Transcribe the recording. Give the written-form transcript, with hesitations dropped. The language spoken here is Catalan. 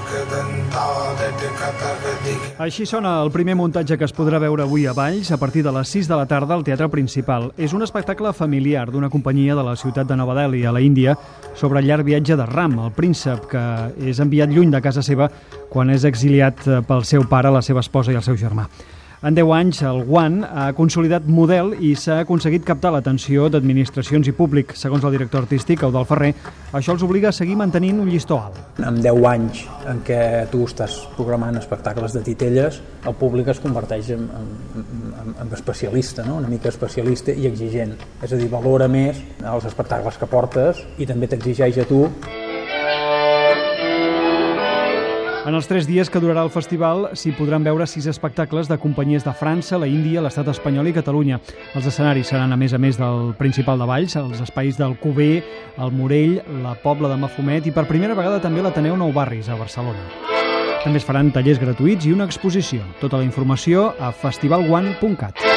Així sona el primer muntatge que es podrà veure avui a Valls a partir de les 6 de la tarda al Teatre Principal. És un espectacle familiar d'una companyia de la ciutat de Nova Delhi, a la Índia, sobre el llarg viatge de Ram, el príncep que és enviat lluny de casa seva quan és exiliat pel seu pare, la seva esposa i el seu germà. En 10 anys, el Guant ha consolidat model i s'ha aconseguit captar l'atenció d'administracions i públic. Segons el director artístic, Eudald Ferrer, això els obliga a seguir mantenint un llistó alt. En 10 anys en què tu estàs programant espectacles de titelles, el públic es converteix en especialista, no? Una mica especialista i exigent. És a dir, valora més els espectacles que portes i també t'exigeix a tu. En els 3 dies que durarà el festival s'hi podran veure 6 espectacles de companyies de França, la Índia, l'estat espanyol i Catalunya. Els escenaris seran, a més del Principal de Valls, els espais del Cuber, el Morell, la Pobla de Mafumet i per primera vegada també l'Ateneu Nou Barris, a Barcelona. També es faran tallers gratuïts i una exposició. Tota la informació a festivalguant.cat.